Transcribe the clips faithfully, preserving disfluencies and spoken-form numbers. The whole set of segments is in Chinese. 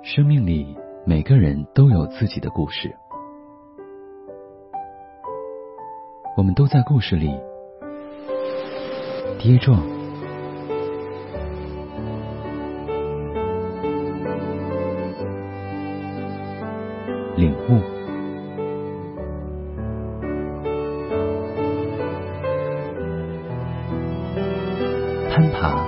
生命里每个人都有自己的故事，我们都在故事里跌撞、领悟、攀爬、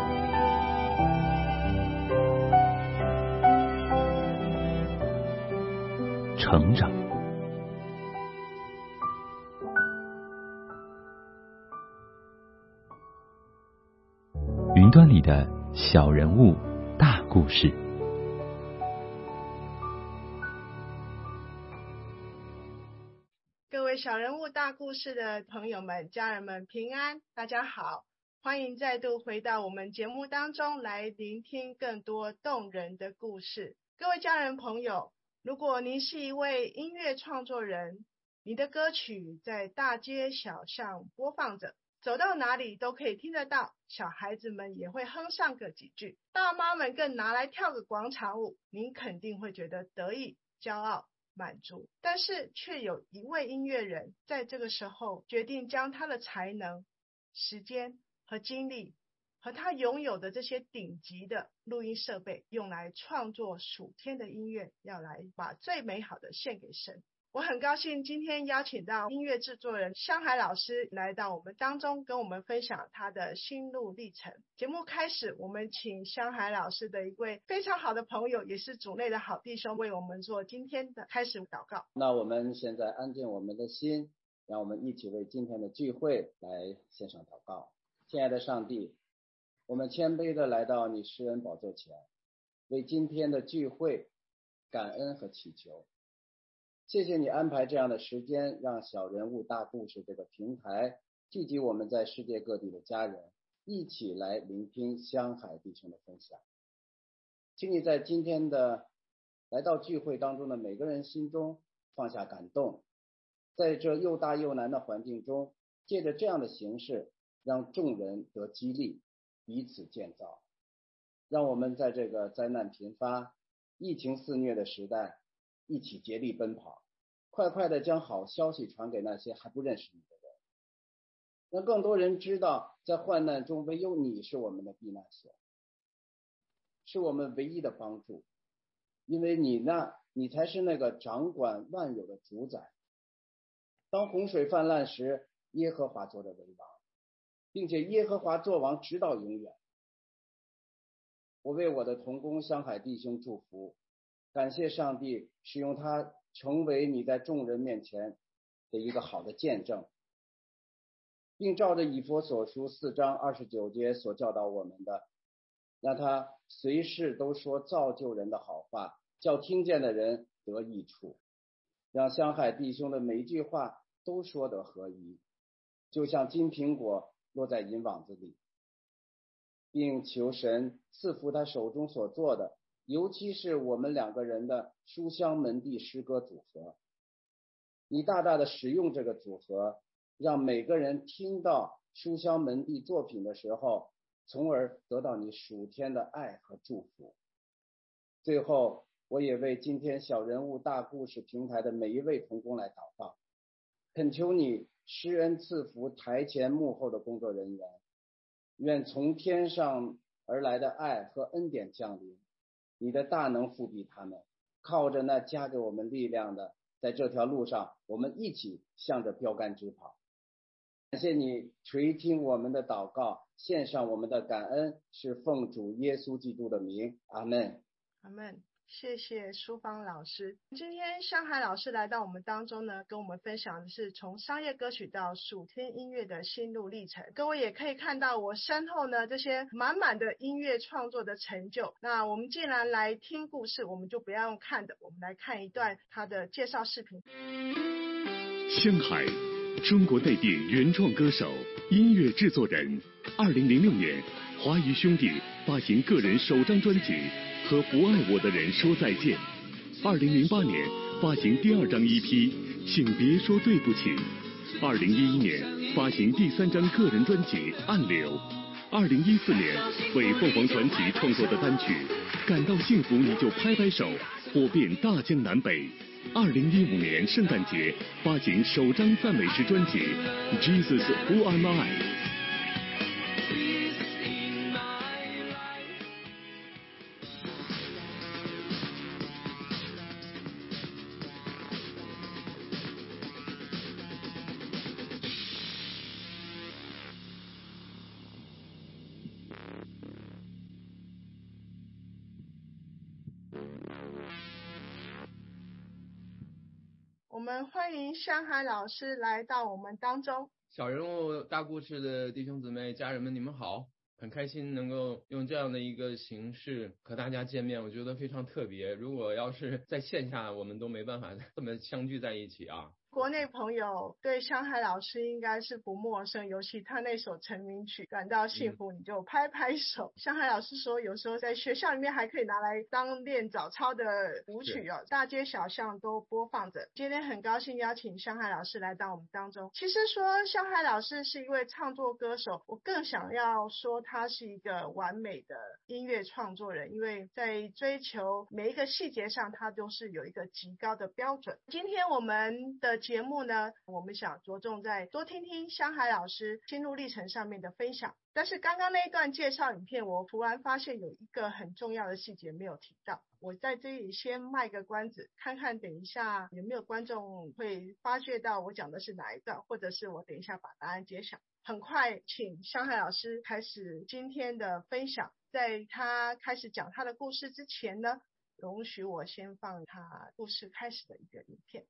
成长。云端里的小人物，大故事。 各位小人物大故事的朋友们、家人们平安，大家好，欢迎再度回到我们节目当中来聆听更多动人的故事。各位家人朋友，如果您是一位音乐创作人，你的歌曲在大街小巷播放着，走到哪里都可以听得到，小孩子们也会哼上个几句，大妈们更拿来跳个广场舞，您肯定会觉得得意、骄傲、满足。但是却有一位音乐人在这个时候决定将他的才能、时间和精力和他拥有的这些顶级的录音设备用来创作属天的音乐，要来把最美好的献给神。我很高兴今天邀请到音乐制作人香海老师来到我们当中，跟我们分享他的心路历程。节目开始，我们请香海老师的一位非常好的朋友，也是主内的好弟兄，为我们做今天的开始祷告。 那我们现在安静我们的心，让我们一起为今天的聚会来献上祷告。亲爱的上帝，我们谦卑的来到你施恩宝座前，为今天的聚会感恩和祈求。谢谢你安排这样的时间，让小人物大故事这个平台聚集我们在世界各地的家人，一起来聆听香海弟兄的分享。请你在今天的来到聚会当中的每个人心中放下感动，在这又大又难的环境中，借着这样的形式让众人得激励，彼此建造。让我们在这个灾难频发、疫情肆虐的时代一起竭力奔跑，快快的将好消息传给那些还不认识你的人，让更多人知道在患难中唯有你是我们的避难所，是我们唯一的帮助。因为你那你才是那个掌管万有的主宰。当洪水泛滥时，耶和华做着为王，并且耶和华作王直到永远。我为我的同工香海弟兄祝福，感谢上帝使用他成为你在众人面前的一个好的见证，并照着以弗所书四章二十九节所教导我们的，让他随时都说造就人的好话，叫听见的人得益处，让香海弟兄的每一句话都说得合宜，就像金苹果落在银网子里，并求神赐福他手中所做的，尤其是我们两个人的书香门第诗歌组合。你大大的使用这个组合，让每个人听到书香门第作品的时候，从而得到你属天的爱和祝福。最后，我也为今天小人物大故事平台的每一位同工来祷告，恳求你施恩赐福台前幕后的工作人员，愿从天上而来的爱和恩典降临，你的大能复庇他们，靠着那加给我们力量的，在这条路上我们一起向着标杆直跑。感谢你垂听我们的祷告，献上我们的感恩，是奉主耶稣基督的名，阿们。 阿们。谢谢淑芳老师。今天香海老师来到我们当中呢，跟我们分享的是从商业歌曲到属天音乐的心路历程。各位也可以看到我身后呢这些满满的音乐创作的成就。那我们既然来听故事，我们就不要用看的，我们来看一段他的介绍视频。 香海，中国内地原创歌手、音乐制作人。二零零六年，华谊兄弟发行个人首张专辑《和不爱我的人说再见》。二零零八年发行第二张 E P《请别说对不起》。二零一一年发行第三张个人专辑《暗流》。 二零一四年为凤凰传奇创作的单曲《感到幸福你就拍拍手》火遍大江南北。二零一五年圣诞节发行首张赞美诗专辑《Jesus Who Am I》。 我们欢迎香海老师来到我们当中。 小人物大故事的弟兄姊妹家人们，你们好，很开心能够用这样的一个形式和大家见面，我觉得非常特别。如果要是在线下，我们都没办法这么相聚在一起啊。 国内朋友对香海老师应该是不陌生，尤其他那首成名曲《感到幸福你就拍拍手》。香海老师说，有时候在学校里面还可以拿来当练早操的舞曲哦，大街小巷都播放着。今天很高兴邀请香海老师来到我们当中。其实说香海老师是一位创作歌手，我更想要说他是一个完美的音乐创作人，因为在追求每一个细节上，他都是有一个极高的标准。今天我们的节目呢，我们想着重在多听听香海老师心路历程上面的分享。但是刚刚那一段介绍影片，我突然发现有一个很重要的细节没有提到，我在这里先卖个关子，看看等一下有没有观众会发觉到我讲的是哪一段，或者是我等一下把答案揭晓。很快请香海老师开始今天的分享。在他开始讲他的故事之前呢，容许我先放他故事开始的一个影片。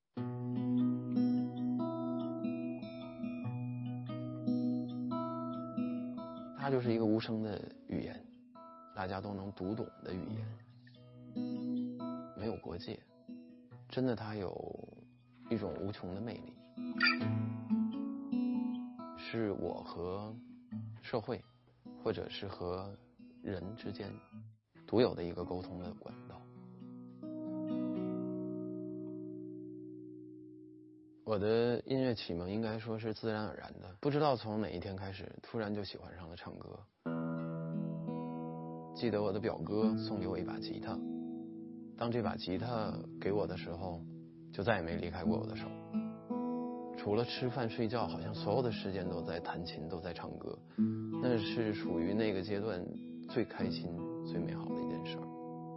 它就是一个无声的语言，大家都能读懂的语言，没有国界，真的它有一种无穷的魅力，是我和社会或者是和人之间独有的一个沟通的管道。我的音乐启蒙应该说是自然而然的，不知道从哪一天开始，突然就喜欢上了唱歌。记得我的表哥送给我一把吉他，当这把吉他给我的时候，就再也没离开过我的手。除了吃饭睡觉，好像所有的时间都在弹琴，都在唱歌，那是属于那个阶段最开心、最美好的一件事儿。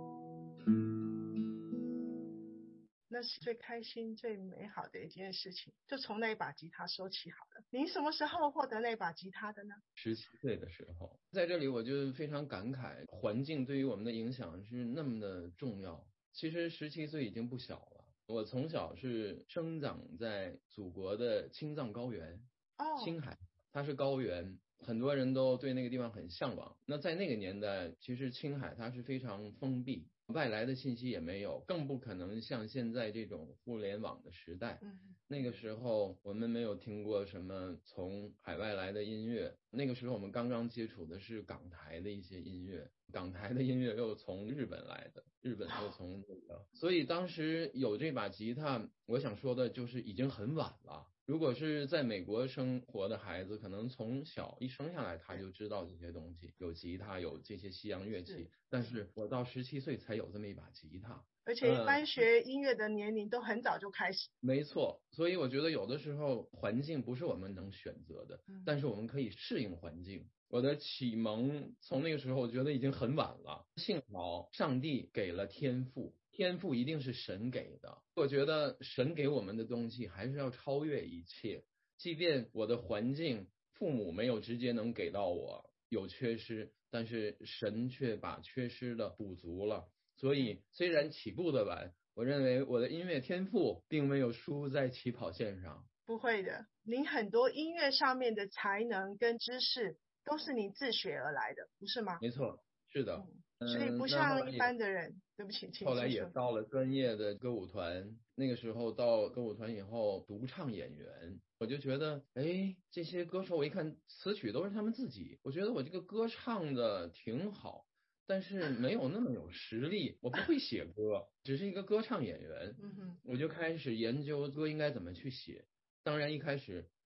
那是最开心最美好的一件事情，就从那把吉他说起好了。您什么时候获得那把吉他的呢？ 十七岁的时候。在这里我就非常感慨，环境对于我们的影响是那么的重要。其实十七岁已经不小了，我从小是生长在祖国的青藏高原， 哦， 青海，它是高原，很多人都对那个地方很向往。那在那个年代，其实青海它是非常封闭，外来的信息也没有，更不可能像现在这种互联网的时代。 嗯， 那个时候我们没有听过什么从海外来的音乐，那个时候我们刚刚接触的是港台的一些音乐，港台的音乐又从日本来的，日本又从那个，所以当时有这把吉他，我想说的就是已经很晚了。如果是在美国生活的孩子，可能从小一生下来他就知道这些东西，有吉他，有这些西洋乐器。但是我到十七岁才有这么一把吉他， 而且一般学音乐的年龄都很早就开始。 嗯、没错，所以我觉得有的时候环境不是我们能选择的， 嗯、但是我们可以适应环境。我的启蒙从那个时候我觉得已经很晚了，幸好上帝给了天赋，天赋一定是神给的。我觉得神给我们的东西还是要超越一切，即便我的环境父母没有直接能给到我，有缺失，但是神却把缺失的补足了。所以虽然起步的晚，我认为我的音乐天赋并没有输在起跑线上。 不会的，您很多音乐上面的才能跟知识都是你自学而来的，不是吗？ 没错，是的。 嗯，所以不像一般的人。对不起，请后来也到了专业的歌舞团，那个时候到歌舞团以后，独唱演员，我就觉得，哎，这些歌手我一看词曲都是他们自己，我觉得我这个歌唱的挺好，但是没有那么有实力，我不会写歌，只是一个歌唱演员。 嗯哼， 我就开始研究歌应该怎么去写。当然一开始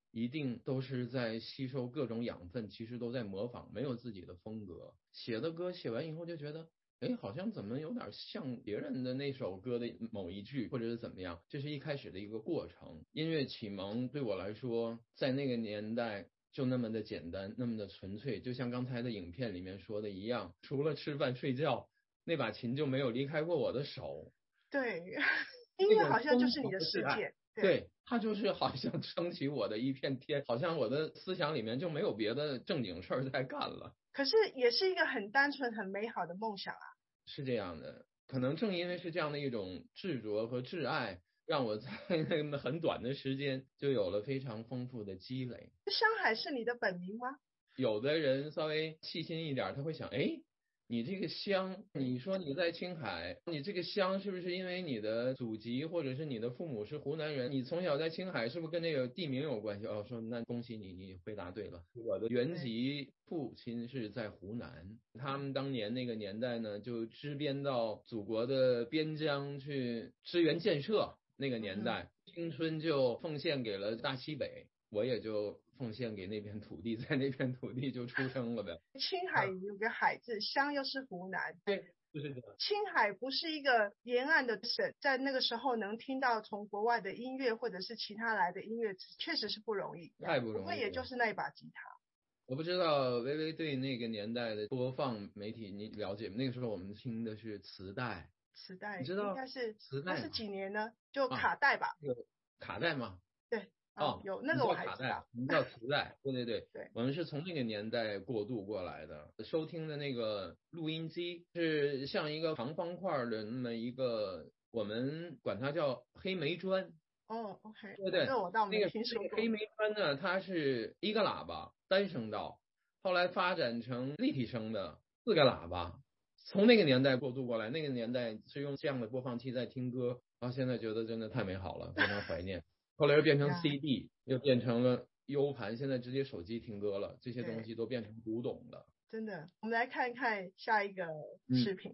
一定都是在吸收各种养分，其实都在模仿，没有自己的风格。写的歌写完以后就觉得，哎，好像怎么有点像别人的那首歌的某一句，或者是怎么样，这是一开始的一个过程。音乐启蒙对我来说，在那个年代就那么的简单，那么的纯粹，就像刚才的影片里面说的一样，除了吃饭睡觉，那把琴就没有离开过我的手。 对，音乐好像就是你的世界。 对，它就是好像撑起我的一片天，好像我的思想里面就没有别的正经事儿在干了。 可是也是一个很单纯很美好的梦想啊。 是这样的，可能正因为是这样的一种执着和挚爱，让我在那么很短的时间就有了非常丰富的积累。 香海是你的本名吗？ 有的人稍微细心一点，他会想，哎，你这个香，你说你在青海，你这个香是不是因为你的祖籍或者是你的父母是湖南人，你从小在青海是不是跟这个地名有关系？哦，说那恭喜你，你回答对了。我的原籍父亲是在湖南，他们当年那个年代呢，就支边到祖国的边疆去支援建设，那个年代、嗯、青春就奉献给了大西北。我也就奉献给那片土地，在那片土地就出生了呗。 青海有个海字，湘又是湖南。 对，就是这样。 青海不是一个沿岸的省，在那个时候能听到从国外的音乐或者是其他来的音乐，确实是不容易， 太不容易了。 不过也就是那一把吉他。 我不知道微微对那个年代的播放媒体你了解吗？那个时候我们听的是磁带。 磁带， 你知道应该是磁带？ 那是几年呢？就卡带吧。 有、啊、卡带吗？ 对。 哦， 有那个我还知道， 我们叫磁带，对对对， 对， 我们是从那个年代过渡过来的。收听的那个录音机是像一个长方块的那么一个，我们管它叫黑莓砖。 哦 ，OK， 对对， 这我倒没听说过。 那个黑莓砖呢，它是一个喇叭单声道，后来发展成立体声的四个喇叭。从那个年代过渡过来，那个年代是用这样的播放器在听歌，然后现在觉得真的太美好了，非常怀念。后来又变成 C D， 又变成了 U 盘，现在直接手机听歌了，这些东西都变成古董了。 真的，我们来看看下一个视频。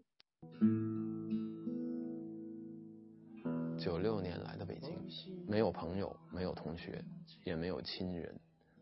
九六年来的北京，没有朋友，没有同学，也没有亲人。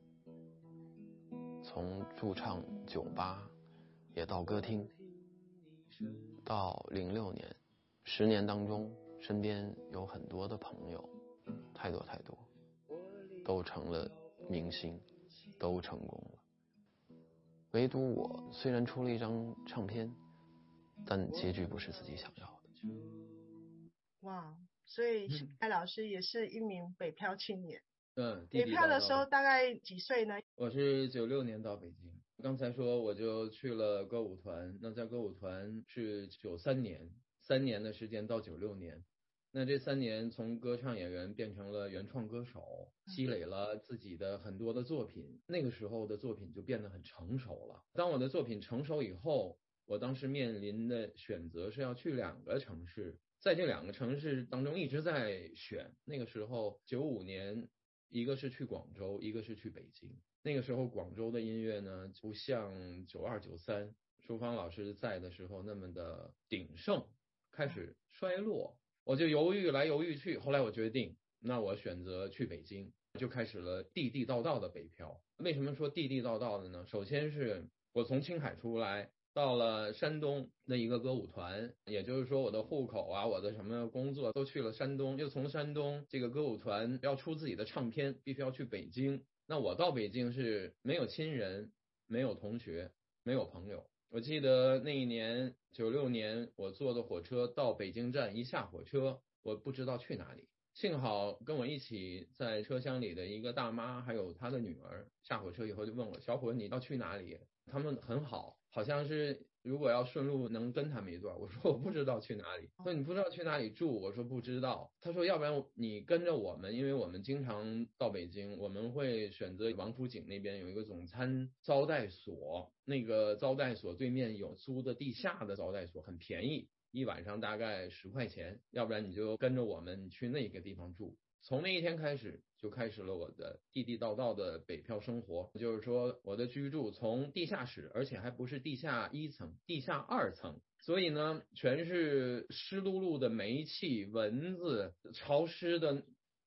从驻唱酒吧，也到歌厅，到零六年，十年当中，身边有很多的朋友。太多太多，都成了明星，都成功了。唯独我虽然出了一张唱片，但结局不是自己想要的。 哇，所以艾老师也是一名北漂青年。 嗯， 北漂的时候大概几岁呢？ 我是九六年到北京，刚才说我就去了歌舞团，那在歌舞团是九三年，三年的时间到九六年。那这三年从歌唱演员变成了原创歌手，积累了自己的很多的作品，那个时候的作品就变得很成熟了。当我的作品成熟以后，我当时面临的选择是要去两个城市，在这两个城市当中一直在选。那个时候九五年，一个是去广州，一个是去北京。那个时候广州的音乐呢，不像九二九三舒芳老师在的时候那么的鼎盛，开始衰落。我就犹豫来犹豫去，后来我决定，那我选择去北京，就开始了地地道道的北漂。为什么说地地道道的呢？首先是我从青海出来，到了山东的一个歌舞团，也就是说我的户口啊，我的什么工作都去了山东，又从山东这个歌舞团要出自己的唱片，必须要去北京。那我到北京是没有亲人，没有同学，没有朋友。我记得那一年九六年，我坐的火车到北京站，一下火车我不知道去哪里，幸好跟我一起在车厢里的一个大妈还有她的女儿，下火车以后就问我，小伙你要去哪里？他们很好，好像是如果要顺路能跟他们一段。我说我不知道去哪里。说你不知道去哪里住？我说不知道。他说要不然你跟着我们，因为我们经常到北京，我们会选择王府井那边有一个总餐招待所，那个招待所对面有租的地下的招待所，很便宜，一晚上大概十块钱，要不然你就跟着我们去那个地方住。从那一天开始，就开始了我的地地道道的北漂生活。就是说，我的居住从地下室，而且还不是地下一层，地下二层，所以呢，全是湿漉漉的煤气、蚊子、潮湿的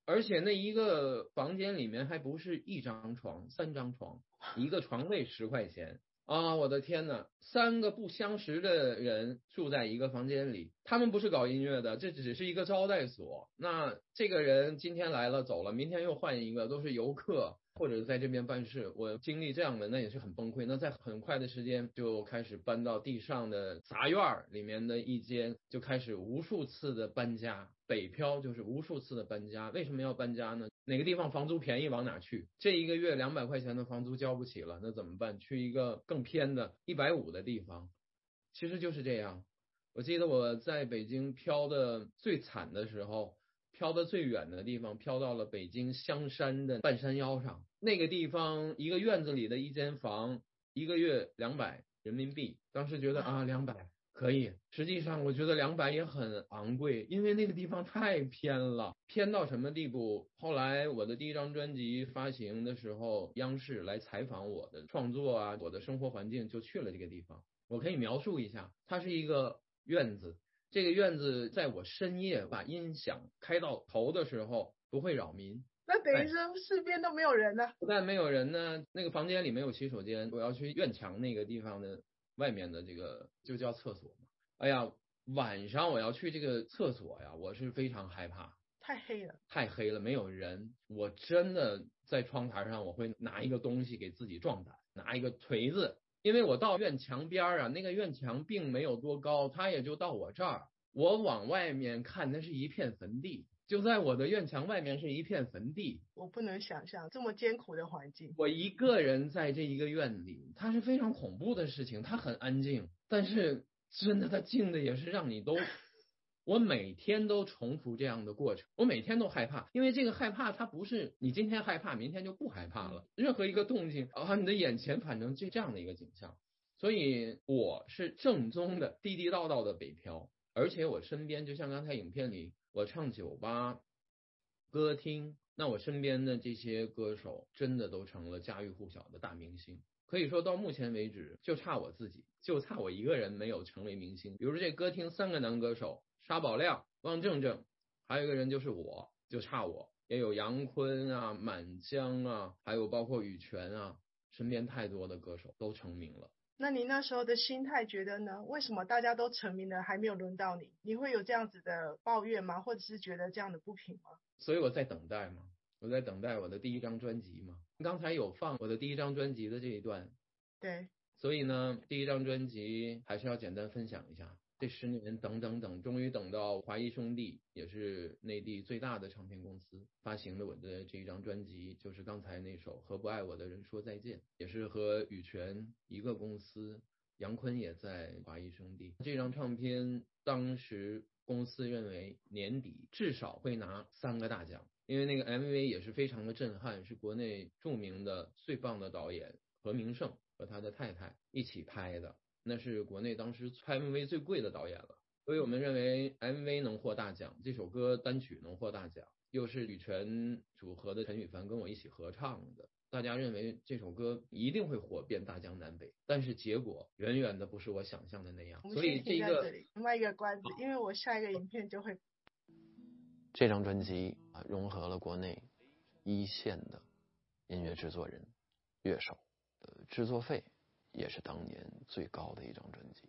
而且那一个房间里面还不是一张床，三张床，一个床位十块钱。啊，我的天呐，三个不相识的人住在一个房间里，他们不是搞音乐的，这只是一个招待所。那这个人今天来了走了，明天又换一个，都是游客或者在这边办事。我经历这样的，那也是很崩溃。那在很快的时间就开始搬到地上的杂院里面的一间，就开始无数次的搬家。北漂就是无数次的搬家。为什么要搬家呢？哪个地方房租便宜往哪去？这一个月两百块钱的房租交不起了，那怎么办？去一个更偏的一百五的地方。其实就是这样。我记得我在北京飘的最惨的时候，飘的最远的地方，飘到了北京香山的半山腰上。那个地方一个院子里的一间房，一个月两百人民币。当时觉得啊，两百可以。实际上我觉得两百也很昂贵，因为那个地方太偏了，偏到什么地步？后来我的第一张专辑发行的时候，央视来采访我的创作啊，我的生活环境，就去了这个地方。我可以描述一下，它是一个院子。这个院子在我深夜把音响开到头的时候不会扰民。 那等于说四边都没有人呢？ 不但没有人呢，那个房间里没有洗手间，我要去院墙那个地方的外面的这个就叫厕所嘛。哎呀，晚上我要去这个厕所呀，我是非常害怕。 太黑了， 太黑了，没有人。我真的在窗台上，我会拿一个东西给自己壮胆，拿一个锤子。因为我到院墙边啊，那个院墙并没有多高，它也就到我这儿。我往外面看，那是一片坟地，就在我的院墙外面是一片坟地。 我不能想象这么艰苦的环境。 我一个人在这一个院里，它是非常恐怖的事情。它很安静，但是真的它静的也是让你都。我每天都重复这样的过程，我每天都害怕，因为这个害怕它不是你今天害怕，明天就不害怕了。任何一个动静啊，你的眼前反正就这样的一个景象。所以我是正宗的地地道道的北漂，而且我身边就像刚才影片里我唱酒吧、歌厅，那我身边的这些歌手真的都成了家喻户晓的大明星。可以说到目前为止，就差我自己，就差我一个人没有成为明星。比如这歌厅三个男歌手，沙宝亮、汪正正，还有一个人就是我，就差我。也有杨坤啊、满江啊，还有包括羽泉啊，身边太多的歌手都成名了。 那你那时候的心态觉得呢？为什么大家都成名了，还没有轮到你？你会有这样子的抱怨吗？或者是觉得这样的不平吗？ 所以我在等待嘛，我在等待我的第一张专辑嘛。刚才有放我的第一张专辑的这一段， 对。 所以呢，第一张专辑还是要简单分享一下。这十年等等等，终于等到华谊兄弟，也是内地最大的唱片公司发行了我的这一张专辑，就是刚才那首《和不爱我的人说再见》，也是和羽泉一个公司，杨坤也在华谊兄弟。这张唱片当时公司认为年底至少会拿三个大奖，因为那个 M V 也是非常的震撼，是国内著名的最棒的导演何明胜和他的太太一起拍的。那是国内当时拍 M V 最贵的导演了，所以我们认为 M V 能获大奖，这首歌单曲能获大奖，又是羽泉组合的陈羽凡跟我一起合唱的，大家认为这首歌一定会火遍大江南北，但是结果远远的不是我想象的那样。所以这个卖一个关子，因为我下一个影片就会。 这张专辑啊，融合了国内一线的音乐制作人、乐手，呃，制作费也是当年最高的一张专辑。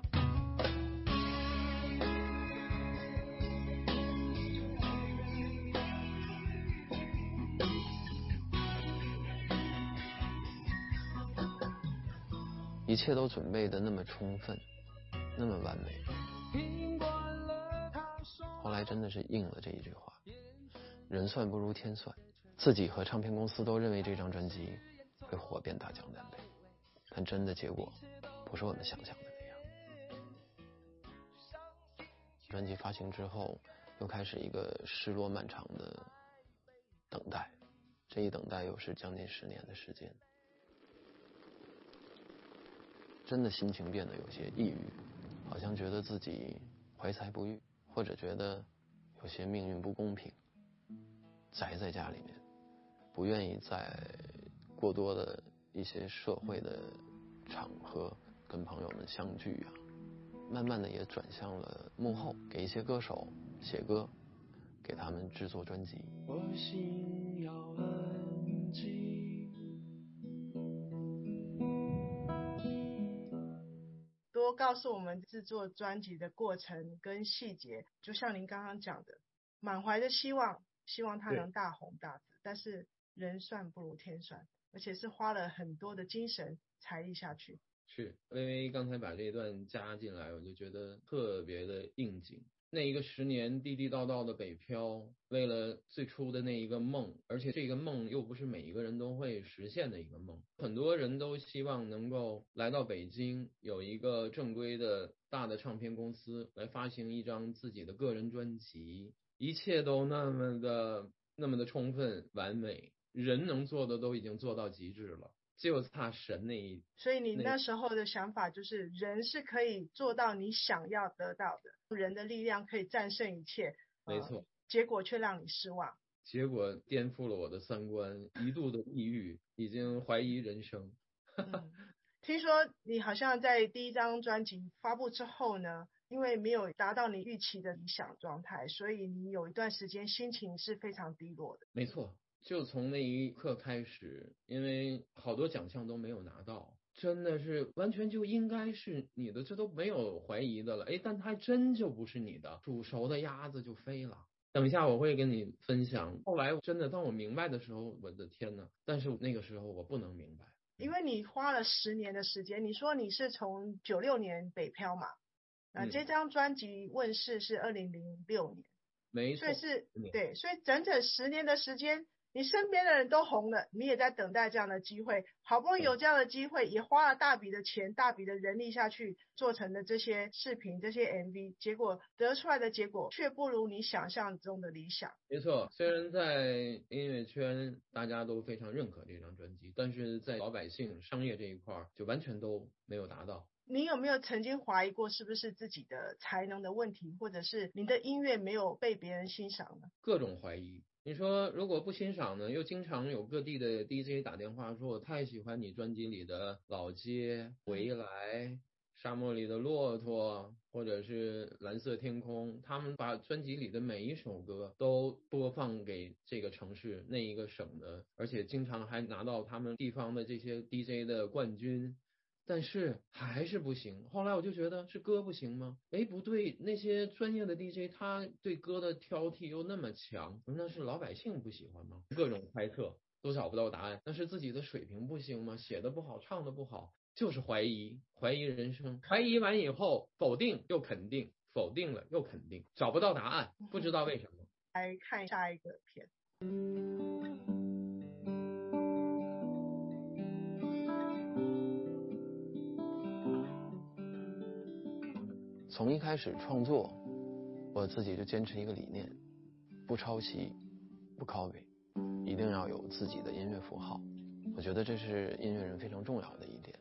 一切都准备的那么充分，那么完美，后来真的是应了这一句话，人算不如天算。自己和唱片公司都认为这张专辑会火遍大江南北，但真的结果不是我们想象的那样。专辑发行之后，又开始一个失落漫长的等待，这一等待又是将近十年的时间。真的心情变得有些抑郁，好像觉得自己怀才不遇，或者觉得有些命运不公平，宅在家里面，不愿意在过多的一些社会的场合跟朋友们相聚啊。慢慢的也转向了幕后，给一些歌手写歌， 给他们制作专辑。 我心要安静。 多告诉我们制作专辑的过程跟细节，就像您刚刚讲的，满怀的希望，希望它能大红大紫，但是人算不如天算，而且是花了很多的精神财力下去。 是，微微刚才把这一段加进来，我就觉得特别的应景。那一个十年地地道道的北漂，为了最初的那一个梦，而且这个梦又不是每一个人都会实现的一个梦，很多人都希望能够来到北京，有一个正规的大的唱片公司来发行一张自己的个人专辑，一切都那么的那么的充分完美，人能做的都已经做到极致了，就差神那一。 所以你那时候的想法就是人是可以做到你想要得到的，人的力量可以战胜一切， 没错、 呃、结果却让你失望， 结果颠覆了我的三观，一度的抑郁，已经怀疑人生。 嗯，听说你好像在第一张专辑发布之后呢，因为没有达到你预期的理想状态，所以你有一段时间心情是非常低落的。 没错，就从那一刻开始，因为好多奖项都没有拿到，真的是完全就应该是你的，这都没有怀疑的了。哎，但它还真就不是你的，煮熟的鸭子就飞了。等一下我会跟你分享，后来真的当我明白的时候，我的天哪，但是那个时候我不能明白。 因为你花了十年的时间，你说你是从九六年北漂嘛，呃、 嗯、 这张专辑问世是二零零六年， 没错， 所以是对，所以整整十年的时间，你身边的人都红了，你也在等待这样的机会，好不容易有这样的机会，也花了大笔的钱、大笔的人力下去做成的这些视频、这些 M V， 结果得出来的结果却不如你想象中的理想。 没错，虽然在音乐圈大家都非常认可这张专辑，但是在老百姓商业这一块就完全都没有达到。 你有没有曾经怀疑过是不是自己的才能的问题，或者是你的音乐没有被别人欣赏呢？ 各种怀疑。你说如果不欣赏呢，又经常有各地的 D J 打电话说我太喜欢你专辑里的老街、回来、沙漠里的骆驼，或者是蓝色天空，他们把专辑里的每一首歌都播放给这个城市那一个省的，而且经常还拿到他们地方的这些 D J 的冠军，但是还是不行。后来我就觉得是歌不行吗？哎，不对，那些专业的 D J 他对歌的挑剔又那么强，那是老百姓不喜欢吗？各种猜测都找不到答案。那是自己的水平不行吗？写的不好，唱的不好，就是怀疑，怀疑人生。怀疑完以后，否定又肯定，否定了又肯定，找不到答案，不知道为什么。 来看下一个片。 从一开始创作，我自己就坚持一个理念，不抄袭，不 copy， 一定要有自己的音乐符号。我觉得这是音乐人非常重要的一点。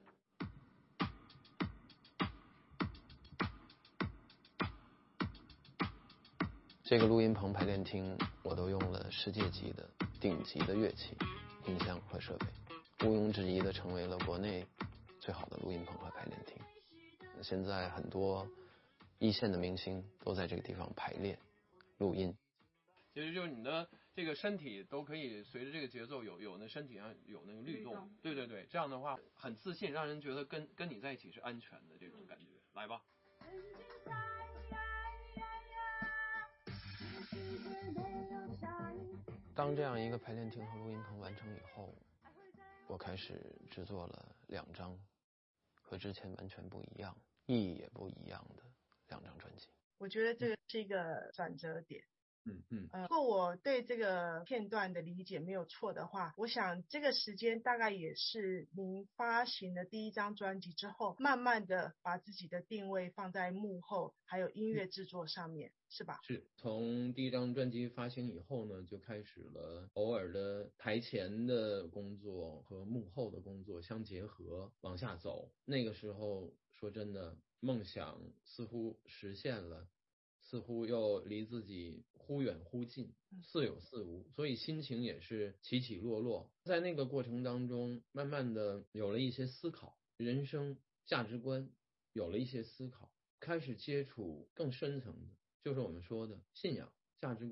这个录音棚排练厅，我都用了世界级的顶级的乐器、音箱和设备，毋庸置疑的成为了国内最好的录音棚和排练厅。现在很多一线的明星都在这个地方排练录音。 其实就是你的这个身体都可以随着这个节奏有有那身体上有那个律动，对对对，这样的话很自信，让人觉得跟跟你在一起是安全的这种感觉。来吧。 当这样一个排练厅和录音棚完成以后，我开始制作了两张和之前完全不一样、意义也不一样的两张专辑。 我觉得这个是一个转折点。 嗯嗯， 呃，如果我对这个片段的理解没有错的话，我想这个时间大概也是您发行了第一张专辑之后，慢慢的把自己的定位放在幕后，还有音乐制作上面，是吧？ 是，从第一张专辑发行以后呢，就开始了偶尔的台前的工作和幕后的工作相结合往下走。那个时候说真的，梦想似乎实现了，似乎又离自己忽远忽近，似有似无，所以心情也是起起落落。在那个过程当中，慢慢的有了一些思考，人生价值观有了一些思考，开始接触更深层的，就是我们说的信仰、价值观，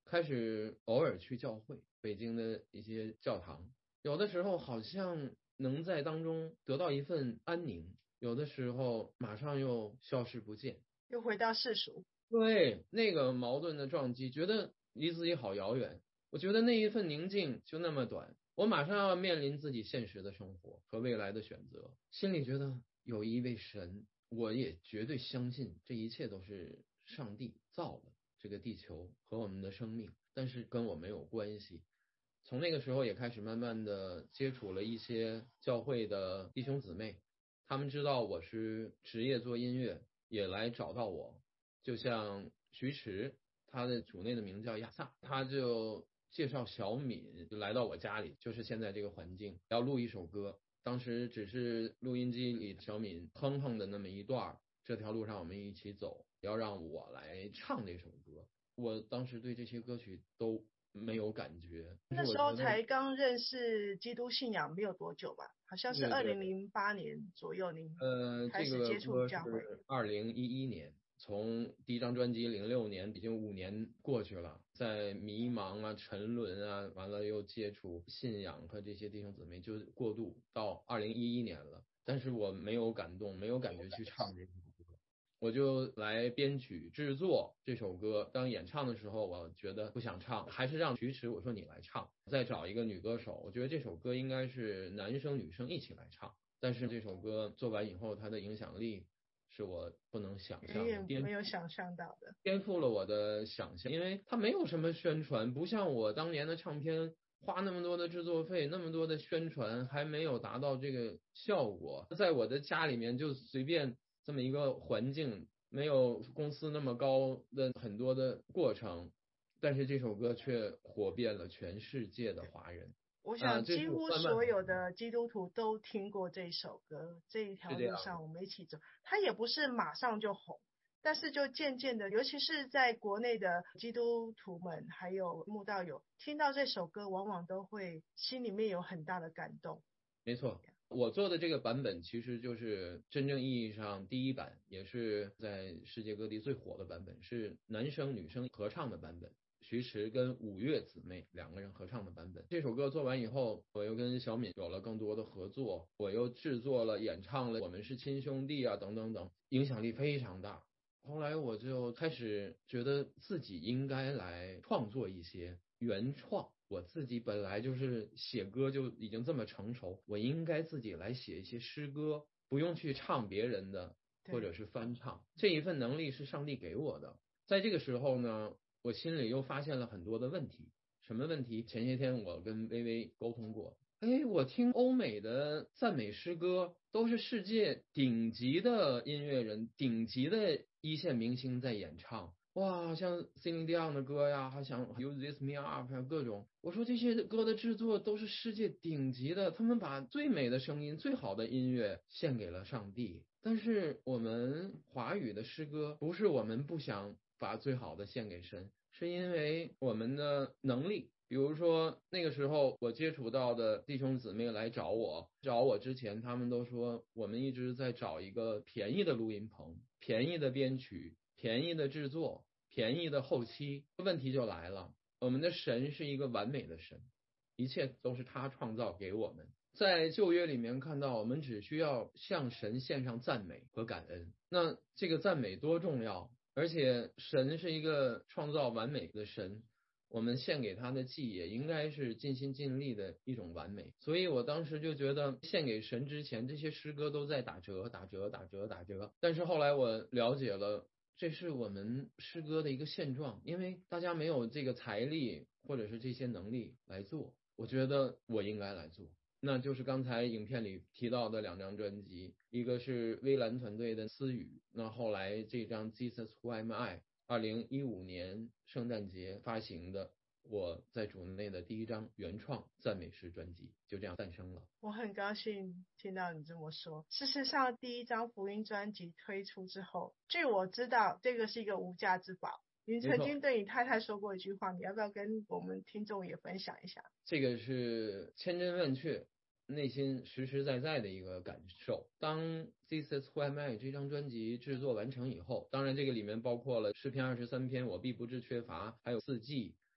开始偶尔去教会，北京的一些教堂，有的时候好像能在当中得到一份安宁，有的时候马上又消失不见， 又回到世俗。 对，那个矛盾的撞击，觉得离自己好遥远。我觉得那一份宁静就那么短，我马上要面临自己现实的生活和未来的选择，心里觉得有一位神，我也绝对相信这一切都是上帝造的这个地球和我们的生命，但是跟我没有关系。从那个时候也开始慢慢的接触了一些教会的弟兄姊妹，他们知道我是职业做音乐，也来找到我。就像徐迟，他的主内的名叫亚萨，他就介绍小敏就来到我家里，就是现在这个环境，要录一首歌。当时只是录音机里小敏哼哼的那么一段，这条路上我们一起走，要让我来唱这首歌。我当时对这些歌曲都没有感觉， 那时候才刚认识基督信仰没有多久吧，好像是二零零八年左右您呃开始接触教会。 二零一一年，从第一张专辑零六年，已经五年过去了，在迷茫啊、沉沦啊，完了又接触信仰和这些弟兄姊妹，就过渡到二零一一年了。但是我没有感动，没有感觉去唱这首歌，我就来编曲制作这首歌。当演唱的时候，我觉得不想唱，还是让徐迟我说你来唱，再找一个女歌手。我觉得这首歌应该是男生女生一起来唱。但是这首歌做完以后，它的影响力是我不能想象的， 没有想象到的， 颠覆了我的想象，因为它没有什么宣传，不像我当年的唱片花那么多的制作费，那么多的宣传，还没有达到这个效果。在我的家里面就随便这么一个环境，没有公司那么高的很多的过程，但是这首歌却火遍了全世界的华人。 我想几乎所有的基督徒都听过这首歌，这一条路上我们一起走。它也不是马上就红，但是就渐渐的，尤其是在国内的基督徒们还有慕道友听到这首歌，往往都会心里面有很大的感动。 没错，我做的这个版本其实就是真正意义上第一版，也是在世界各地最火的版本，是男生女生合唱的版本，徐迟跟五月姊妹两个人合唱的版本。这首歌做完以后，我又跟小敏有了更多的合作，我又制作了演唱了《我们是亲兄弟》啊等等等，影响力非常大。后来我就开始觉得自己应该来创作一些原创，我自己本来就是写歌就已经这么成熟，我应该自己来写一些诗歌，不用去唱别人的或者是翻唱，这一份能力是上帝给我的。在这个时候呢，我心里又发现了很多的问题。什么问题？前些天我跟微微沟通过，哎，我听欧美的赞美诗歌都是世界顶级的音乐人，顶级的一线明星在演唱，哇，像 Celine Dion 的歌呀，还像 You Lift Me Up 呀，各种。我说这些歌的制作都是世界顶级的，他们把最美的声音、最好的音乐献给了上帝。但是我们华语的诗歌，不是我们不想把最好的献给神，是因为我们的能力。比如说那个时候我接触到的弟兄姊妹来找我，找我之前他们都说我们一直在找一个便宜的录音棚、便宜的编曲、便宜的制作、便宜的后期。问题就来了，我们的神是一个完美的神，一切都是他创造给我们。在旧约里面看到，我们只需要向神献上赞美和感恩。那这个赞美多重要，而且神是一个创造完美的神，我们献给他的祭也应该是尽心尽力的一种完美。所以我当时就觉得献给神之前，这些诗歌都在打折打折打折打折。但是后来我了解了，这是我们诗歌的一个现状，因为大家没有这个财力或者是这些能力来做，我觉得我应该来做。那就是刚才影片里提到的两张专辑，一个是微蓝团队的私语，那后来这张 Jesus Who Am I 二零一五年圣诞节发行的我在主内的第一张原创赞美诗专辑，就这样诞生了。 我很高兴听到你这么说。事实上，第一张福音专辑推出之后，据我知道这个是一个无价之宝。您曾经对你太太说过一句话，你要不要跟我们听众也分享一下？ 这个是千真万确，内心实实在在的一个感受。当 Jesus Who Am I 这张专辑制作完成以后，当然这个里面包括了诗篇二十三篇我必不致缺乏，还有四季，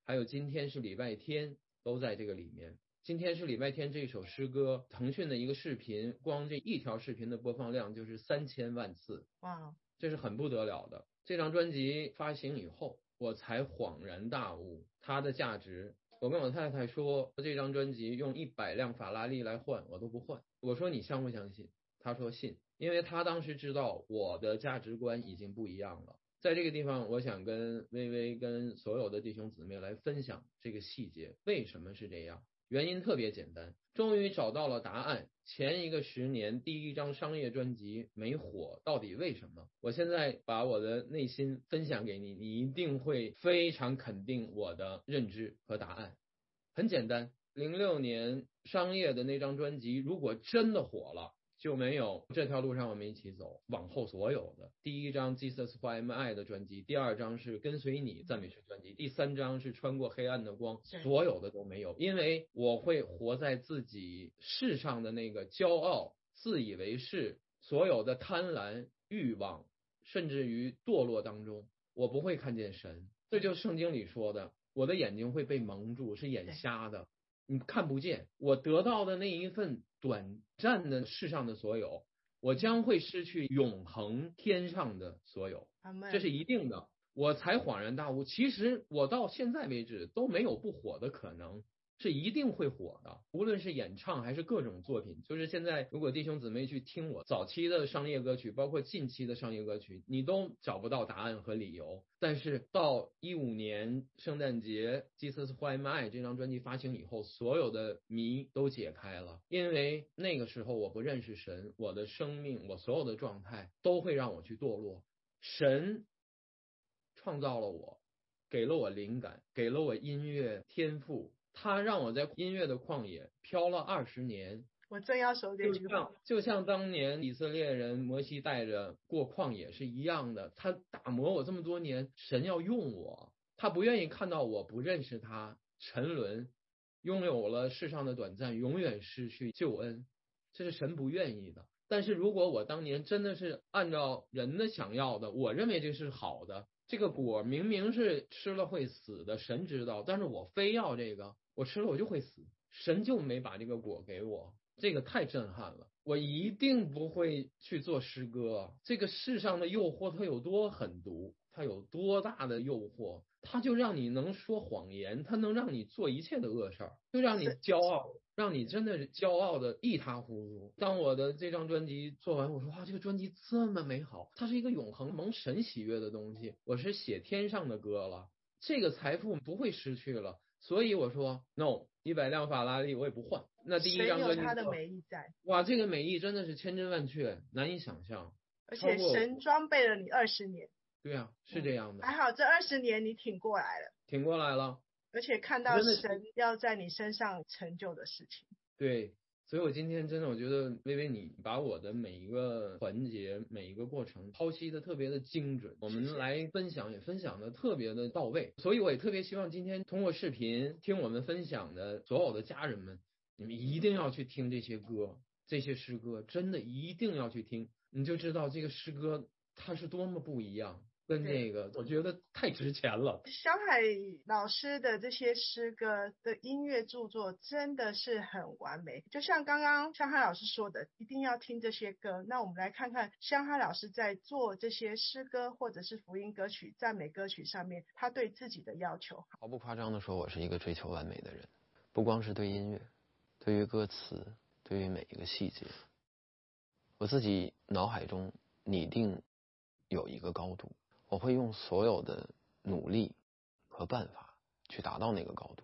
还有今天是礼拜天都在这个里面。今天是礼拜天这首诗歌，腾讯的一个视频，光这一条视频的播放量就是三千万次， 哇， 这是很不得了的。这张专辑发行以后，我才恍然大悟它的价值。我跟我太太说，这张专辑用一百辆法拉利来换，我都不换。我说你相不相信？她说信，因为她当时知道我的价值观已经不一样了。在这个地方，我想跟微微跟所有的弟兄姊妹来分享这个细节，为什么是这样？原因特别简单，终于找到了答案。前一个十年第一张商业专辑没火，到底为什么？我现在把我的内心分享给你，你一定会非常肯定我的认知和答案。很简单，零六年商业的那张专辑如果真的火了，就没有这条路上我们一起走往后所有的。第一张 Jesus Who Am I 的专辑，第二张是跟随你赞美诗专辑，第三张是穿过黑暗的光，所有的都没有，因为我会活在自己世上的那个骄傲、自以为是、所有的贪婪、欲望，甚至于堕落当中，我不会看见神。这就是圣经里说的，我的眼睛会被蒙住，是眼瞎的，你看不见。我得到的那一份短暂的世上的所有，我将会失去永恒天上的所有，这是一定的。我才恍然大悟，其实我到现在为止都没有不火的可能，是一定会火的。无论是演唱还是各种作品，就是现在如果弟兄姊妹去听我早期的商业歌曲，包括近期的商业歌曲，你都找不到答案和理由。但是到一五年圣诞节 Jesus Who Am I 这张专辑发行以后，所有的谜都解开了。因为那个时候我不认识神，我的生命，我所有的状态都会让我去堕落。神创造了我，给了我灵感，给了我音乐天赋，他让我在音乐的旷野飘了二十年。 我正要说这句话， 就像就像当年以色列人摩西带着过旷野是一样的，他打磨我这么多年，神要用我，他不愿意看到我不认识他，沉沦，拥有了世上的短暂，永远失去救恩，这是神不愿意的。但是如果我当年真的是按照人的想要的，我认为这是好的，这个果明明是吃了会死的，神知道，但是我非要这个，我吃了我就会死，神就没把这个果给我。这个太震撼了，我一定不会去做诗歌。这个世上的诱惑它有多狠毒，它有多大的诱惑，它就让你能说谎言，它能让你做一切的恶事儿，就让你骄傲，让你真的是骄傲的一塌糊涂。当我的这张专辑做完，我说哇，这个专辑这么美好，它是一个永恒蒙神喜悦的东西，我是写天上的歌了，这个财富不会失去了。所以我说 no， 一百辆法拉利我也不换。那第一张专辑， 神有他的美意在。 哇，这个美意真的是千真万确，难以想象。 而且神装备了你二十年。 对啊，是这样的。 嗯、还好这二十年你挺过来了。 挺过来了。 而且看到神要在你身上成就的事情。 对。所以我今天真的我觉得微微你把我的每一个环节每一个过程剖析的特别的精准，我们来分享也分享的特别的到位。所以我也特别希望今天通过视频听我们分享的所有的家人们，你们一定要去听这些歌，这些诗歌真的一定要去听，你就知道这个诗歌它是多么不一样，跟这个我觉得太值钱了。 小海老师的这些诗歌的音乐著作真的是很完美，就像刚刚香海老师说的，一定要听这些歌。那我们来看看香海老师在做这些诗歌或者是福音歌曲、赞美歌曲上面他对自己的要求。 毫不夸张的说，我是一个追求完美的人，不光是对音乐，对于歌词，对于每一个细节，我自己脑海中拟定有一个高度，我会用所有的努力和办法去达到那个高度。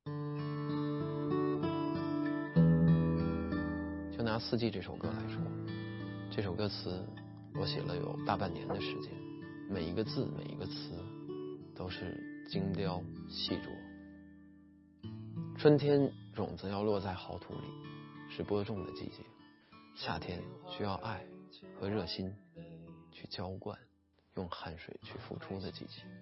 就拿《四季》这首歌来说，这首歌词我写了有大半年的时间，每一个字每一个词都是精雕细琢。春天种子要落在好土里，是播种的季节。夏天需要爱和热心去浇灌，用汗水去付出的季节。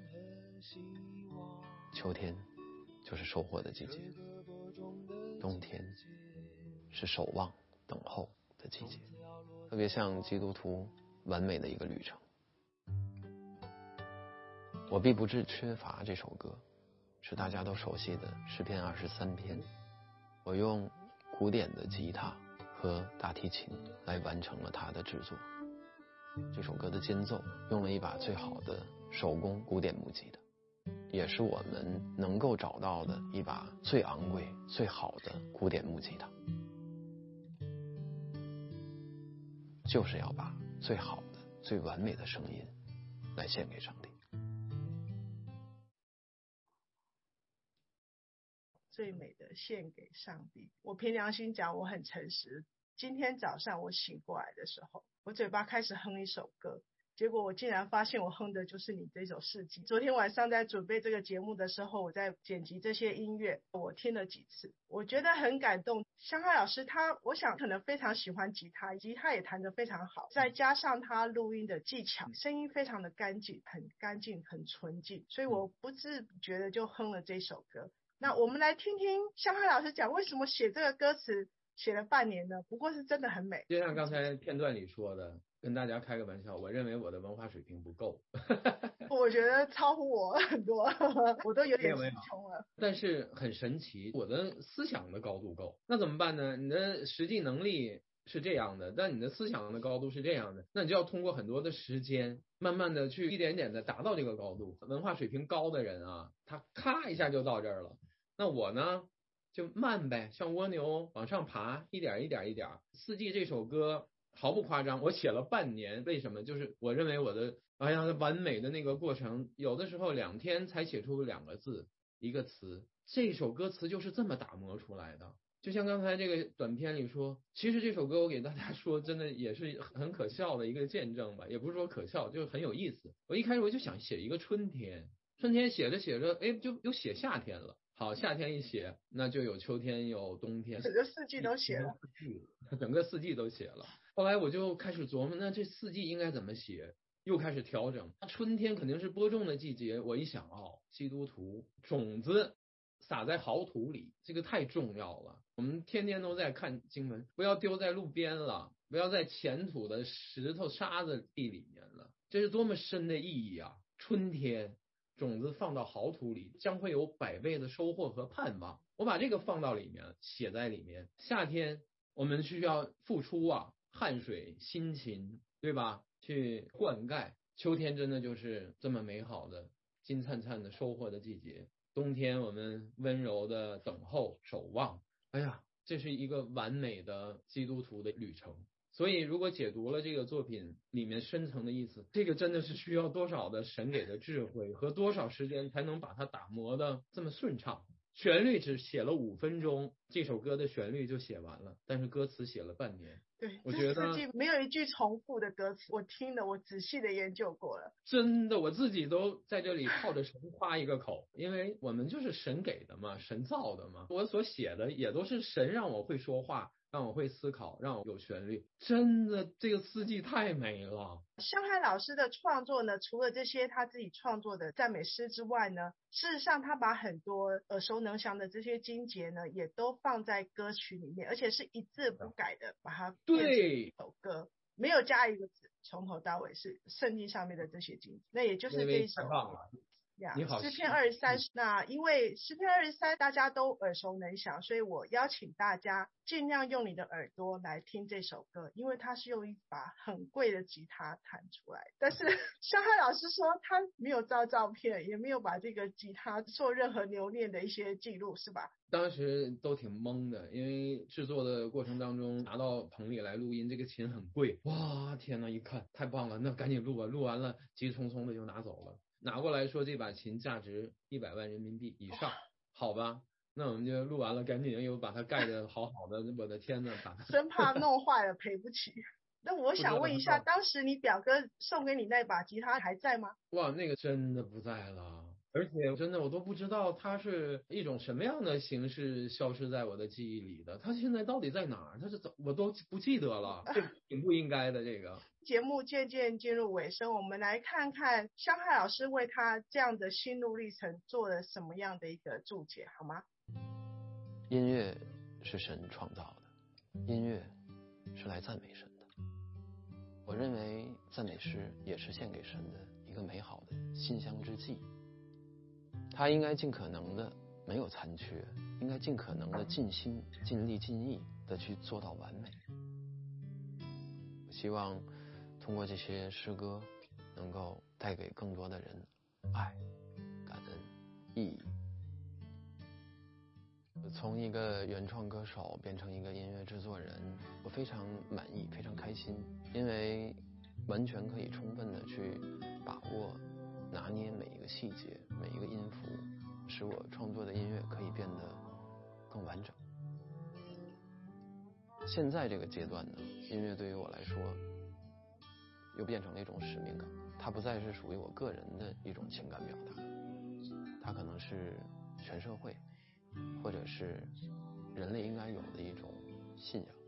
秋天就是收获的季节，冬天是守望等候的季节，特别像基督徒完美的一个旅程。我并不是缺乏这首歌， 是大家都熟悉的诗篇二十三篇。我用古典的吉他和大提琴来完成了它的制作。这首歌的间奏用了一把最好的手工古典木吉他，也是我们能够找到的一把最昂贵最好的古典木吉他，就是要把最好的最完美的声音来献给上帝。 最美的献给上帝。我凭良心讲，我很诚实。今天早上我醒过来的时候，我嘴巴开始哼一首歌，结果我竟然发现我哼的就是你这首《四季》。昨天晚上在准备这个节目的时候，我在剪辑这些音乐，我听了几次，我觉得很感动。香海老师他，我想可能非常喜欢吉他，吉他也弹得非常好，再加上他录音的技巧，声音非常的干净，很干净，很纯净，所以我不自觉的就哼了这首歌。那我们来听听香海老师讲为什么写这个歌词写了半年呢？不过是真的很美。 就像刚才片段里说的，跟大家开个玩笑，我认为我的文化水平不够。 我觉得超乎我很多，我都有点词穷了。 但是很神奇，我的思想的高度够。那怎么办呢？你的实际能力是这样的，但你的思想的高度是这样的，那你就要通过很多的时间，慢慢的去一点点的达到这个高度。文化水平高的人啊，他咔一下就到这儿了。那我呢就慢呗，像蜗牛往上爬，一点一点一点。四季这首歌毫不夸张，我写了半年。为什么？就是我认为我的哎呀完美的那个过程，有的时候两天才写出两个字一个词。这首歌词就是这么打磨出来的。就像刚才这个短片里说，其实这首歌我给大家说真的也是很可笑的一个见证吧，也不是说可笑，就是很有意思。我一开始我就想写一个春天，春天写着写着，哎，就又写夏天了。好，夏天一写，那就有秋天，有冬天， 整个四季都写了， 整个四季都写了。后来我就开始琢磨，那这四季应该怎么写？又开始调整。春天肯定是播种的季节，我一想哦，基督徒种子撒在好土里，这个太重要了。我们天天都在看经文，不要丢在路边了，不要在浅土的石头沙子地里面了，这是多么深的意义啊！春天。种子放到好土里，将会有百倍的收获和盼望。我把这个放到里面，写在里面。夏天我们需要付出啊，汗水、辛勤，对吧？去灌溉。秋天真的就是这么美好的、金灿灿的收获的季节。冬天我们温柔的等候、守望。哎呀，这是一个完美的基督徒的旅程。所以如果解读了这个作品里面深层的意思，这个真的是需要多少的神给的智慧和多少时间才能把它打磨的这么顺畅。旋律只写了五分钟，这首歌的旋律就写完了，但是歌词写了半年。 对， 我觉得这四季没有一句重复的歌词，我听了，我仔细的研究过了。 真的，我自己都在这里靠着神夸一个口，因为我们就是神给的嘛，神造的嘛。我所写的也都是神让我会说话，让我会思考，让我有旋律。真的，这个四季太美了。 香海老师的创作呢，除了这些他自己创作的赞美诗之外呢，事实上他把很多耳熟能详的这些经节呢，也都放在歌曲里面，而且是一字不改的把它变成一首歌，没有加一个字，从头到尾是圣经上面的这些经节。那也就是这一首。 你好， 诗篇二十三，那因为诗篇二十三大家都耳熟能详，所以我邀请大家尽量用你的耳朵来听这首歌，因为它是用一把很贵的吉他弹出来。但是香海老师说他没有照照片，也没有把这个吉他做任何留念的一些记录，是吧？ 当时都挺懵的，因为制作的过程当中拿到棚里来录音，这个琴很贵，哇，天哪，一看太棒了，那赶紧录吧，录完了急匆匆的就拿走了。拿过来说这把琴价值一百万人民币以上，好吧，那我们就录完了，赶紧又把它盖得好好的，我的天呐，把它生怕弄坏了赔不起。那我想问一下，当时你表哥送给你那把吉他还在吗？ 哇，那个真的不在了。而且真的我都不知道它是一种什么样的形式消失在我的记忆里的，它现在到底在哪儿？它是怎我都不记得了，这挺不应该的。这个节目渐渐进入尾声，我们来看看香海老师为他这样的心路历程做了什么样的一个注解，好吗？ 音乐是神创造的，音乐是来赞美神的。我认为赞美诗也是献给神的一个美好的馨香之祭。 他应该尽可能的没有残缺，应该尽可能的尽心尽力尽意的去做到完美。我希望通过这些诗歌能够带给更多的人爱、感恩、意义。从一个原创歌手变成一个音乐制作人，我非常满意，非常开心，因为完全可以充分的去把握拿捏每一个细节，每一个音符，使我创作的音乐可以变得更完整。现在这个阶段呢，音乐对于我来说又变成了一种使命感，它不再是属于我个人的一种情感表达，它可能是全社会或者是人类应该有的一种信仰。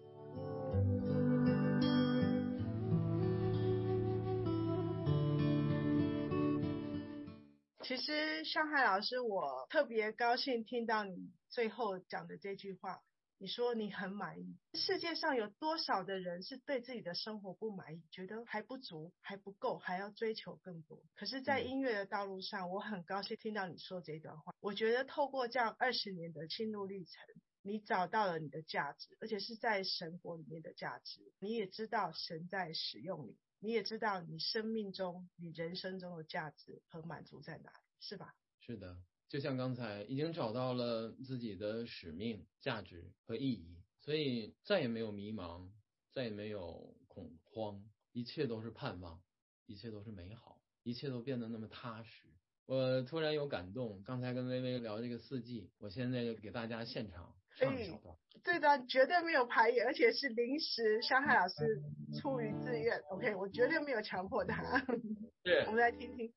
其实向海老师，我特别高兴听到你最后讲的这句话，你说你很满意。世界上有多少的人是对自己的生活不满意，觉得还不足，还不够，还要追求更多。可是在音乐的道路上，我很高兴听到你说这段话。我觉得透过这样二十年的心路历程，你找到了你的价值，而且是在神国里面的价值。你也知道神在使用你，你也知道你生命中你人生中的价值和满足在哪里，是吧？ 是的，就像刚才已经找到了自己的使命、价值和意义，所以再也没有迷茫，再也没有恐慌，一切都是盼望，一切都是美好，一切都变得那么踏实。我突然有感动，刚才跟微微聊这个四季，我现在就给大家现场唱一小段。 这段绝对没有排演，而且是临时向海老师出于自愿 OK， 我绝对没有强迫他。 是， 我们来听听。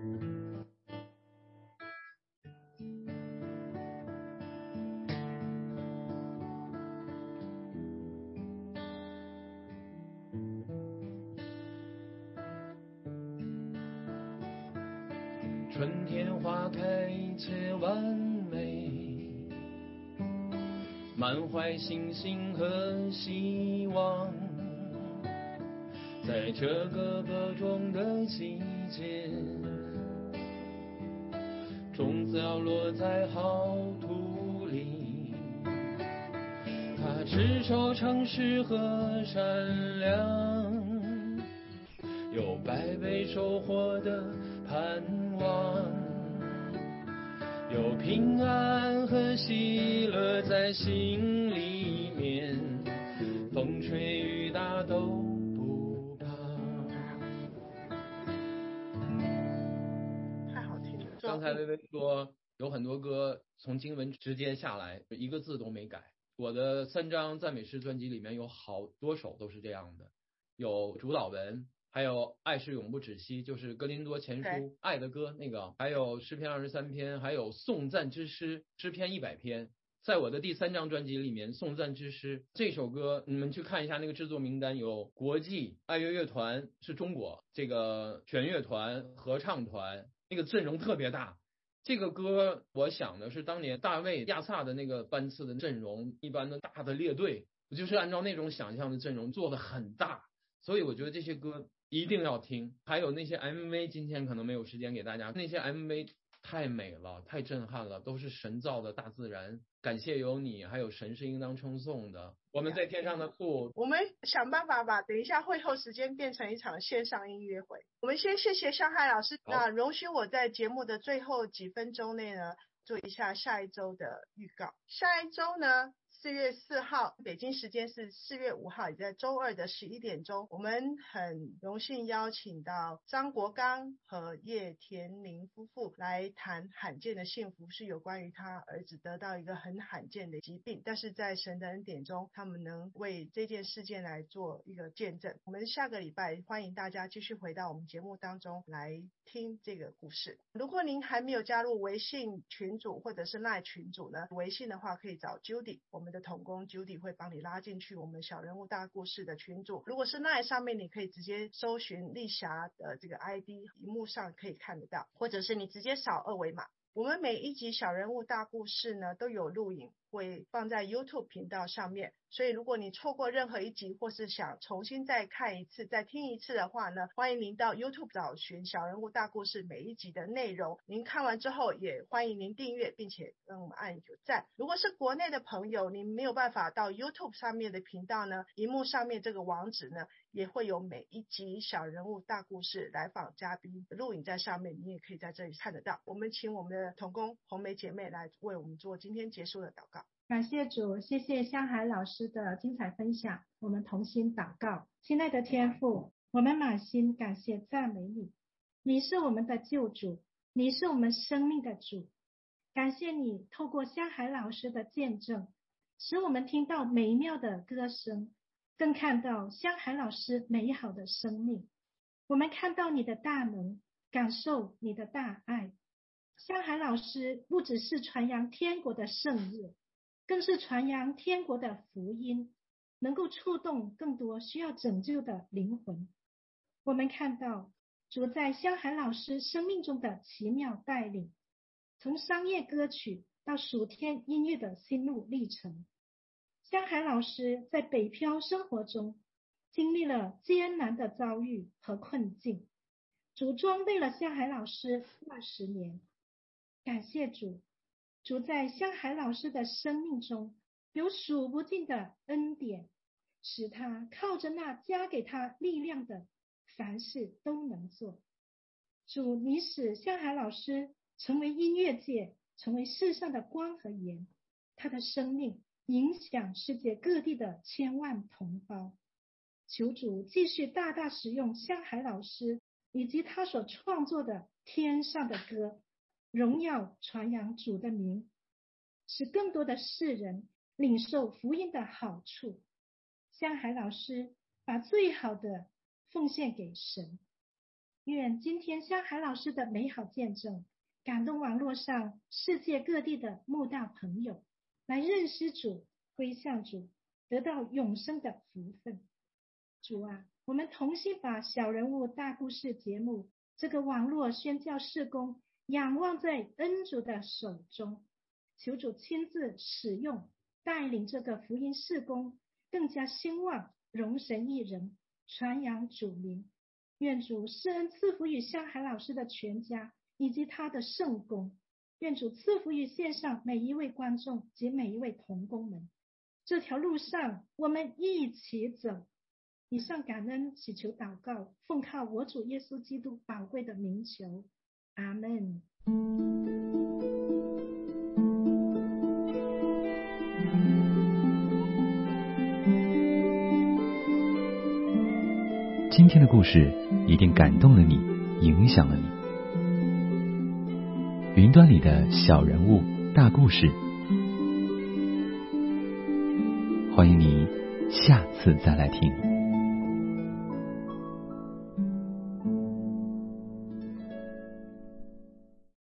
春天花开且完美，满怀信心和希望，在这个播种的季节，种子要落在好土里，它持守诚实和善良，有百倍收获的盼望，有平安和喜乐在心里面，风吹雨打都不怕。 太好听了。 刚才微微说有很多歌从经文直接下来，一个字都没改。我的三张赞美诗专辑里面有好多首都是这样的，有主导文，还有爱是永不止息，就是哥林多前书爱的歌那个，还有诗篇二十三篇，还有颂赞之诗诗篇一百篇。在我的第三张专辑里面，颂赞之诗这首歌，你们去看一下那个制作名单，有国际爱乐乐团是中国，这个全乐团合唱团，那个阵容特别大。这个歌我想的是当年大卫亚萨的那个班次的阵容，一般的大的列队，我就是按照那种想象的阵容做的很大，所以我觉得这些歌一定要听。还有那些 M V， 今天可能没有时间给大家，那些 M V 太美了，太震撼了，都是神造的大自然，感谢有你，还有神是应当称颂的，我们在天上的父。 我们想办法把等一下会后时间变成一场线上音乐会。我们先谢谢向海老师，那容许我在节目的最后几分钟内呢，做一下下一周的预告。下一周呢，四月四号，北京时间是四月五号，也在周二的十一点钟，我们很荣幸邀请到张国刚和叶田玲夫妇来谈罕见的幸福，是有关于他儿子得到一个很罕见的疾病，但是在神的恩典中，他们能为这件事件来做一个见证。我们下个礼拜欢迎大家继续回到我们节目当中来听这个故事。如果您还没有加入微信群组或者是 LINE 群组呢，微信的话可以找 Judy， 我们的同工 Judy 会帮你拉进去我们小人物大故事的群组。如果是 LINE 上面，你可以直接搜寻丽霞的这个 I D， 荧幕上可以看得到，或者是你直接扫二维码。我们每一集小人物大故事呢都有录影， 会放在 YouTube 频道上面，所以如果你错过任何一集，或是想重新再看一次再听一次的话呢，欢迎您到 YouTube 找寻小人物大故事每一集的内容，您看完之后也欢迎您订阅并且跟我们按有赞。如果是国内的朋友，您没有办法到 YouTube 上面的频道呢，荧幕上面这个网址呢也会有每一集小人物大故事来访嘉宾录影在上面，你也可以在这里看得到。我们请我们的同工红梅姐妹来为我们做今天结束的祷告。 感谢主，谢谢香海老师的精彩分享，我们同心祷告。亲爱的天父，我们满心感谢赞美你，你是我们的救主，你是我们生命的主。感谢你透过香海老师的见证，使我们听到美妙的歌声，更看到香海老师美好的生命。我们看到你的大能，感受你的大爱。香海老师不只是传扬天国的圣日，更是传扬天国的福音，能够触动更多需要拯救的灵魂。我们看到主在香海老师生命中的奇妙带领，从商业歌曲到属天音乐的心路历程。香海老师在北漂生活中经历了艰难的遭遇和困境，主装备了香海老师二十年。感谢主，主在香海老师的生命中有数不尽的恩典，使他靠着那加给他力量的，凡事都能做。主，你使香海老师成为音乐界，成为世上的光和盐，他的生命影响世界各地的千万同胞。求主继续大大使用香海老师以及他所创作的天上的歌，荣耀传扬主的名，使更多的世人领受福音的好处。香海老师把最好的奉献给神。愿今天香海老师的美好见证感动网络上世界各地的慕道朋友，来认识主，归向主，得到永生的福分。主啊，我们同心把小人物大故事节目这个网络宣教事工仰望在恩主的手中，求主亲自使用，带领这个福音事工更加兴旺，荣神益人，传扬主名。愿主施恩赐福于香海老师的全家以及他的圣工，愿主赐福于线上每一位观众及每一位同工们。这条路上我们一起走。以上感恩祈求祷告，奉靠我主耶稣基督宝贵的名求，阿们。 今天的故事一定感动了你，影响了你。云端里的小人物大故事，欢迎你下次再来听。